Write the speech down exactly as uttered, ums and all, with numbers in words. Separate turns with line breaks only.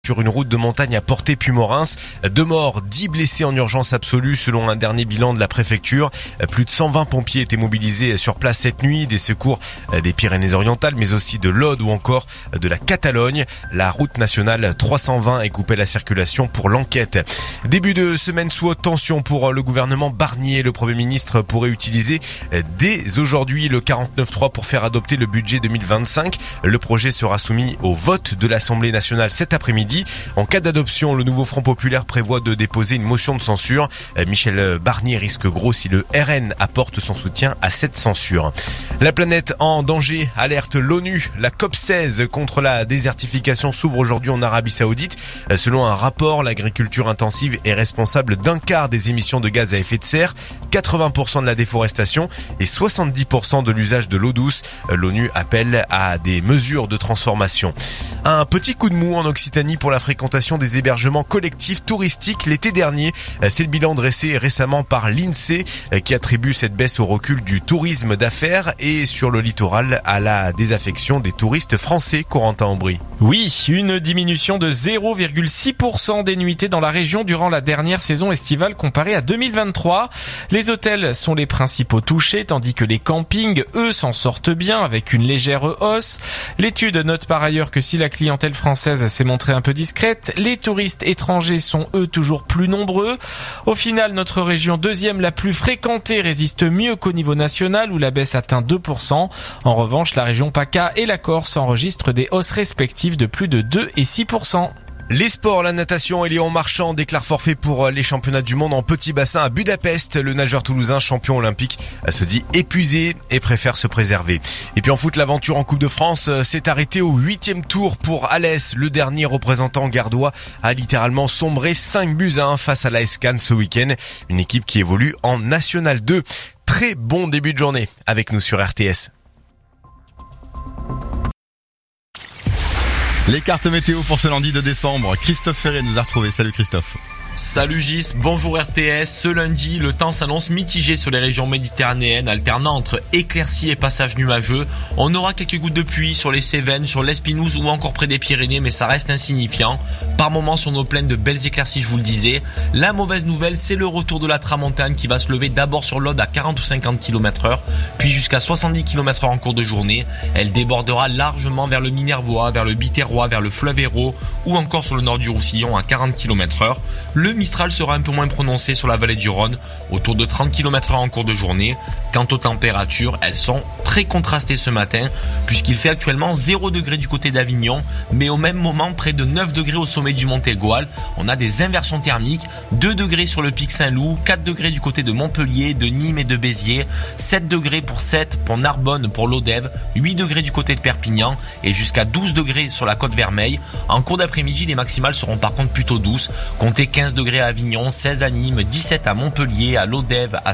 Sur une route de montagne à Portet-Pumorins, deux morts, dix blessés en urgence absolue selon un dernier bilan de la préfecture. Plus de cent vingt pompiers étaient mobilisés sur place cette nuit, des secours des Pyrénées-Orientales mais aussi de l'Aude ou encore de la Catalogne. La route nationale trois cent vingt est coupée à la circulation pour l'enquête. Début de semaine sous haute tension pour le gouvernement Barnier. Le Premier ministre pourrait utiliser dès aujourd'hui le quarante-neuf trois pour faire adopter le budget deux mille vingt-cinq. Le projet sera soumis au vote de l'Assemblée nationale cet après-midi. En cas d'adoption, le nouveau Front populaire prévoit de déposer une motion de censure. Michel Barnier risque gros si le R N apporte son soutien à cette censure. La planète en danger, alerte l'ONU. La COP seize contre la désertification s'ouvre aujourd'hui en Arabie Saoudite. Selon un rapport, l'agriculture intensive est responsable d'un quart des émissions de gaz à effet de serre, quatre-vingts pour cent de la déforestation et soixante-dix pour cent de l'usage de l'eau douce. L'ONU appelle à des mesures de transformation. Un petit coup de mou en Occitanie pour la fréquentation des hébergements collectifs touristiques l'été dernier. C'est le bilan dressé récemment par l'INSEE qui attribue cette baisse au recul du tourisme d'affaires et sur le littoral à la désaffection des touristes français. Corentin Aubry.
Oui, une diminution de zéro virgule six pour cent des nuitées dans la région durant la dernière saison estivale comparée à deux mille vingt-trois. Les hôtels sont les principaux touchés tandis que les campings, eux, s'en sortent bien avec une légère hausse. L'étude note par ailleurs que si la clientèle française s'est montrée un peu discrète, les touristes étrangers sont eux toujours plus nombreux. Au final, notre région deuxième la plus fréquentée résiste mieux qu'au niveau national où la baisse atteint deux pour cent. En revanche, la région PACA et la Corse enregistrent des hausses respectives de plus de deux et six pour cent.
Les sports, la natation, et Léon Marchand déclare forfait pour les championnats du monde en petit bassin à Budapest. Le nageur toulousain, champion olympique, se dit épuisé et préfère se préserver. Et puis en foot, l'aventure en Coupe de France s'est arrêtée au huitième tour pour Alès. Le dernier représentant gardois a littéralement sombré cinq buts à un face à l'A S Cannes ce week-end. Une équipe qui évolue en National deux. Très bon début de journée avec nous sur R T S.
Les cartes météo pour ce lundi de décembre. Christophe Ferré nous a retrouvés. Salut Christophe.
Salut Gis, bonjour R T S. Ce lundi, le temps s'annonce mitigé sur les régions méditerranéennes, alternant entre éclaircies et passages nuageux. On aura quelques gouttes de pluie sur les Cévennes, sur l'Espinouse ou encore près des Pyrénées, mais ça reste insignifiant. Par moments sur nos plaines, de belles éclaircies, je vous le disais. La mauvaise nouvelle, c'est le retour de la tramontane qui va se lever d'abord sur l'Aude à quarante ou cinquante kilomètres heure, puis jusqu'à soixante-dix kilomètres heure en cours de journée. Elle débordera largement vers le Minervois, vers le Biterrois, vers le fleuve Hérault ou encore sur le nord du Roussillon à quarante kilomètres heure. Le Mistral sera un peu moins prononcé sur la vallée du Rhône, autour de trente kilomètres heure en cours de journée. Quant aux températures, elles sont très contrastées ce matin, puisqu'il fait actuellement zéro degré du côté d'Avignon, mais au même moment près de neuf degrés au sommet du Mont Aigoual. On a des inversions thermiques, deux degrés sur le pic Saint-Loup, quatre degrés du côté de Montpellier, de Nîmes et de Béziers, sept degrés pour Sète, pour Narbonne, pour Lodève, huit degrés du côté de Perpignan et jusqu'à douze degrés sur la côte Vermeille. En cours d'après-midi, les maximales seront par contre plutôt douces, comptez quinze degrés à Avignon, seize à Nîmes, dix-sept à Montpellier, à Lodève, à